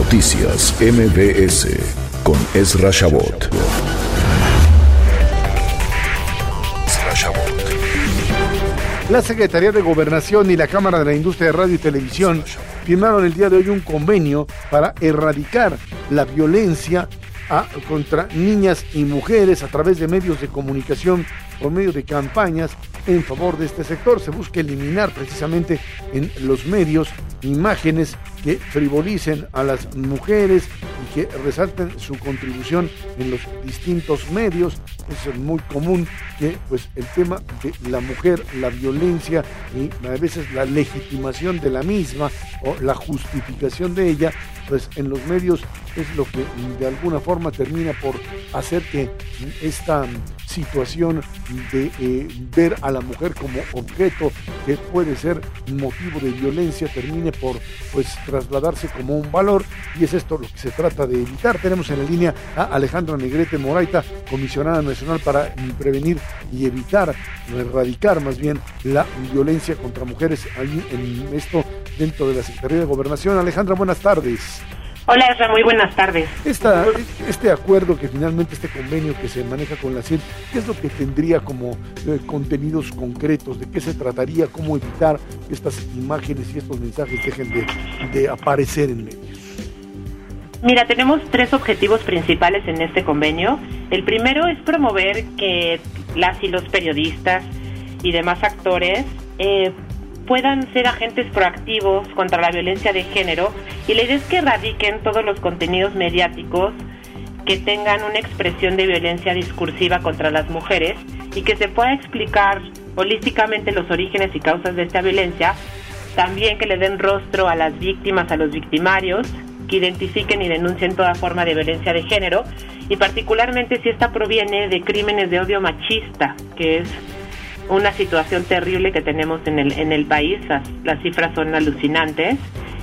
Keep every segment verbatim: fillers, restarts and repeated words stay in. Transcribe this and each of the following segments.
Noticias M B S con Ezra Shabot. La Secretaría de Gobernación y la Cámara de la Industria de Radio y Televisión firmaron el día de hoy un convenio para erradicar la violencia a, contra niñas y mujeres a través de medios de comunicación por medio de campañas en favor de este sector. Se busca eliminar precisamente en los medios imágenes que frivolicen a las mujeres y que resalten su contribución en los distintos medios. Es muy común que pues el tema de la mujer, la violencia y a veces la legitimación de la misma o la justificación de ella, pues en los medios es lo que de alguna forma termina por hacer que esta situación de eh, ver a la mujer como objeto que puede ser motivo de violencia termine por pues trasladarse como un valor, y es esto lo que se trata de evitar. Tenemos en la línea a Alejandra Negrete Moraita, comisionada nacional para prevenir y evitar, erradicar más bien la violencia contra mujeres ahí en esto dentro de la Secretaría de Gobernación. Alejandra, buenas tardes. Hola, Ezra, muy buenas tardes. Esta, este acuerdo que finalmente, este convenio que se maneja con la C I E L, ¿qué es lo que tendría como eh, contenidos concretos? ¿De qué se trataría? ¿Cómo evitar que estas imágenes y estos mensajes dejen de, de aparecer en medios? Mira, tenemos tres objetivos principales en este convenio. El primero es promover que las y los periodistas y demás actores eh, puedan ser agentes proactivos contra la violencia de género, y la idea es que erradiquen todos los contenidos mediáticos que tengan una expresión de violencia discursiva contra las mujeres y que se pueda explicar holísticamente los orígenes y causas de esta violencia. También que le den rostro a las víctimas, a los victimarios, que identifiquen y denuncien toda forma de violencia de género, y particularmente si esta proviene de crímenes de odio machista, que es una situación terrible que tenemos en el en el país. Las, las cifras son alucinantes.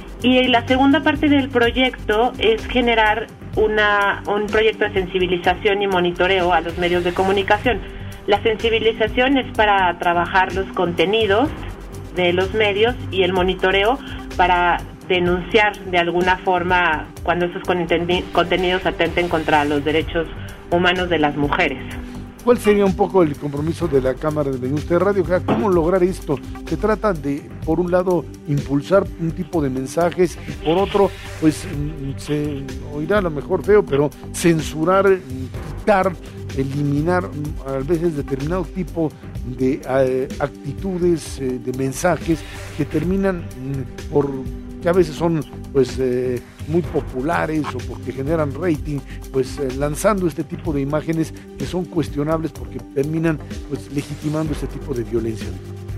Y la segunda parte del proyecto es generar una un proyecto de sensibilización y monitoreo a los medios de comunicación. La sensibilización es para trabajar los contenidos de los medios, y el monitoreo para denunciar de alguna forma cuando esos contenidos atenten contra los derechos humanos de las mujeres. ¿Cuál sería un poco el compromiso de la Cámara de la Industria de Radio? ¿Cómo lograr esto? Se trata de, por un lado, impulsar un tipo de mensajes, y por otro, pues se oirá a lo mejor feo, pero censurar, quitar, eliminar a veces determinado tipo de eh, actitudes, eh, de mensajes que terminan mm, por... que a veces son pues eh, muy populares o porque generan rating, pues eh, lanzando este tipo de imágenes que son cuestionables porque terminan pues legitimando este tipo de violencia.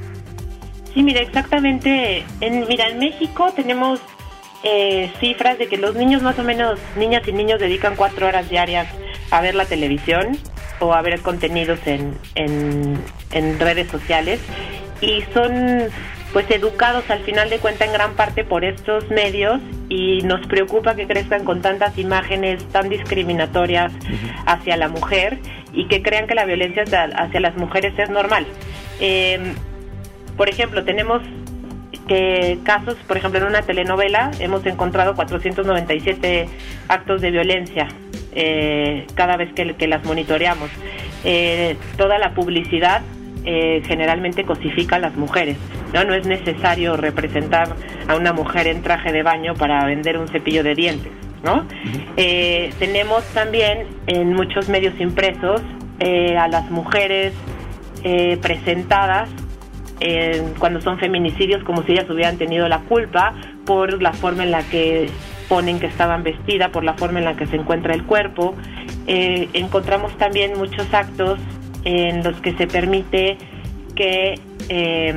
Sí, mira, exactamente. En, mira, en México tenemos eh, cifras de que los niños más o menos, niñas y niños dedican cuatro horas diarias a ver la televisión o a ver contenidos en, en, en redes sociales, y son pues educados al final de cuentas en gran parte por estos medios, y nos preocupa que crezcan con tantas imágenes tan discriminatorias hacia la mujer y que crean que la violencia hacia las mujeres es normal. Eh, por ejemplo, tenemos que casos, por ejemplo, en una telenovela hemos encontrado cuatrocientos noventa y siete actos de violencia eh, cada vez que, que las monitoreamos. Eh, toda la publicidad Eh, generalmente cosifica a las mujeres, ¿no? No es necesario representar a una mujer en traje de baño para vender un cepillo de dientes, ¿no? Uh-huh. Eh, tenemos también en muchos medios impresos eh, a las mujeres eh, presentadas eh, cuando son feminicidios como si ellas hubieran tenido la culpa por la forma en la que ponen que estaban vestidas, por la forma en la que se encuentra el cuerpo. Eh, encontramos también muchos actos en los que se permite que, eh,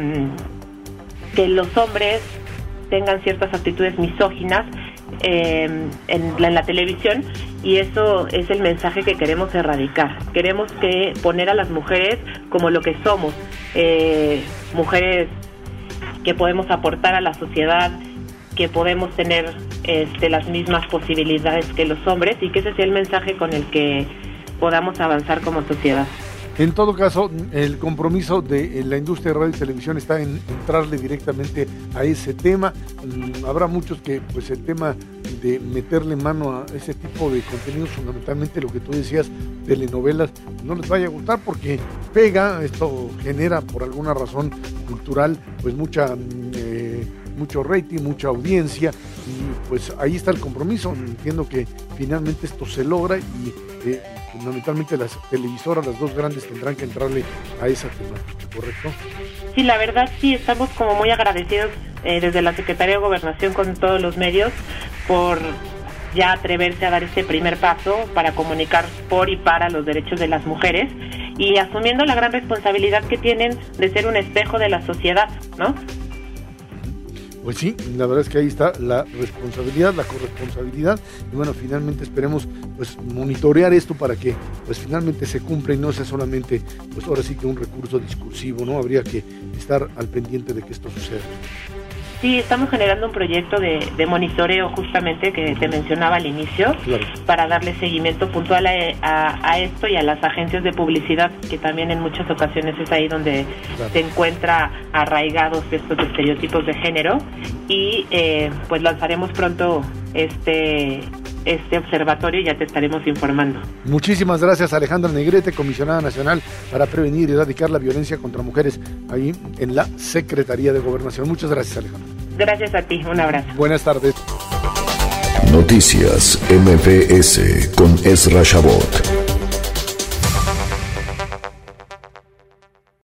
que los hombres tengan ciertas actitudes misóginas eh, en, la, en la televisión, y eso es el mensaje que queremos erradicar. Queremos que poner a las mujeres como lo que somos, eh, mujeres que podemos aportar a la sociedad, que podemos tener este, las mismas posibilidades que los hombres, y que ese sea el mensaje con el que podamos avanzar como sociedad. En todo caso, el compromiso de la industria de radio y televisión está en entrarle directamente a ese tema. Habrá muchos que pues el tema de meterle mano a ese tipo de contenidos, fundamentalmente lo que tú decías, telenovelas, no les vaya a gustar porque pega, esto genera por alguna razón cultural pues mucha eh, mucho rating, mucha audiencia, y pues ahí está el compromiso. Entiendo que finalmente esto se logra y eh, fundamentalmente las televisoras, las dos grandes, tendrán que entrarle a esa temática, ¿correcto? Sí, la verdad sí, estamos como muy agradecidos eh, desde la Secretaría de Gobernación con todos los medios por ya atreverse a dar este primer paso para comunicar por y para los derechos de las mujeres y asumiendo la gran responsabilidad que tienen de ser un espejo de la sociedad, ¿no? Pues sí, la verdad es que ahí está la responsabilidad, la corresponsabilidad, y bueno, finalmente esperemos pues monitorear esto para que pues finalmente se cumpla y no sea solamente pues ahora sí que un recurso discursivo, ¿no? Habría que estar al pendiente de que esto suceda. Sí, estamos generando un proyecto de, de monitoreo justamente que te mencionaba al inicio, claro, para darle seguimiento puntual a, a, a esto y a las agencias de publicidad, que también en muchas ocasiones es ahí donde claro. se encuentra arraigados estos estereotipos de género y eh, pues lanzaremos pronto este este observatorio y ya te estaremos informando. Muchísimas gracias, Alejandra Negrete, comisionada nacional para prevenir y erradicar la violencia contra mujeres ahí en la Secretaría de Gobernación. Muchas gracias, Alejandra. Gracias a ti, un abrazo. Buenas tardes. Noticias M V S con Ezra Shabot.